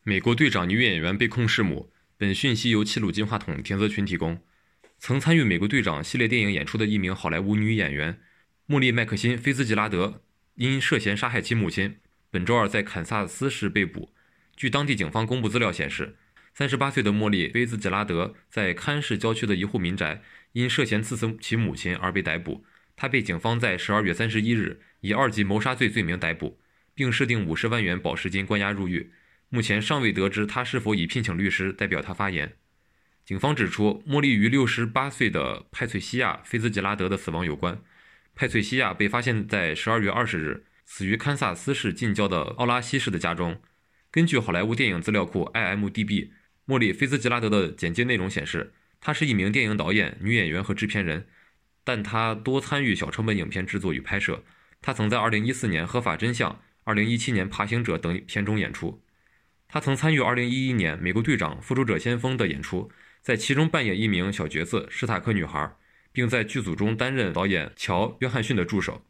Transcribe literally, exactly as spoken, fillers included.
美国队长女演员被控弑母，本讯息由齐鲁金话筒田泽群提供。曾参与美国队长系列电影演出的一名好莱坞女演员莫莉·麦克辛·菲兹吉拉德因涉嫌杀害其母亲，本周二在堪萨斯市被捕。据当地警方公布资料显示，三十八岁的莫莉·菲兹吉拉德在堪市郊区的一户民宅因涉嫌刺死其母亲而被逮捕。她被警方在十二月三十一日以二级谋杀罪罪名逮捕，并设定五十万元保释金关押入狱。目前尚未得知他是否已聘请律师代表他发言。警方指出，莫莉与六十八岁的派翠西亚·菲兹吉拉德的死亡有关。派翠西亚被发现在十二月二十日死于堪萨斯市近郊的奥拉西市的家中。根据好莱坞电影资料库 I M D B， 莫莉·菲兹吉拉德的简介内容显示，她是一名电影导演、女演员和制片人，但她多参与小成本影片制作与拍摄。她曾在二零一四年《合法真相》、二零一七年《爬行者》等片中演出。她曾参与二零一一年《美国队长：复仇者先锋》的演出，在其中扮演一名小角色史塔克女孩，并在剧组中担任导演乔·约翰逊的助手。